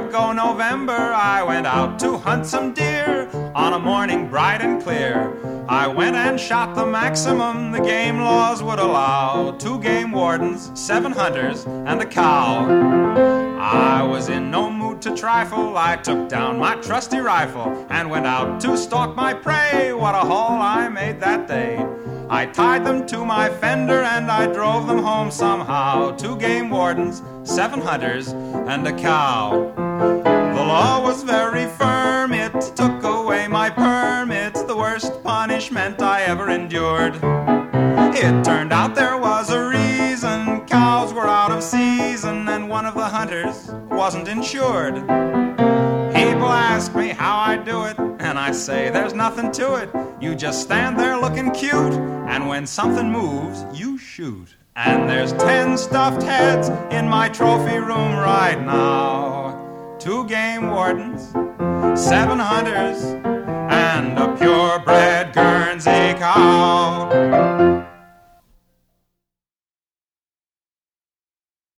ago November, I went out to hunt some deer on a morning bright and clear. I went and shot the maximum the game laws would allow. 2 game wardens, 7 hunters, and a cow. I was in no mood to trifle. I took down my trusty rifle and went out to stalk my prey. What a haul I made that day. I tied them to my fender and I drove them home somehow. 2 game wardens, 7 hunters, and a cow. The law was very firm. It took away my permit, the worst punishment I ever endured. It turned out there was a reason. Cows were out of season and one of the hunters wasn't insured. People ask me how I do it, and I say there's nothing to it. You just stand there looking cute, and when something moves, you shoot. And there's 10 stuffed heads in my trophy room right now. 2 game wardens, 7 hunters, and a purebred Guernsey cow.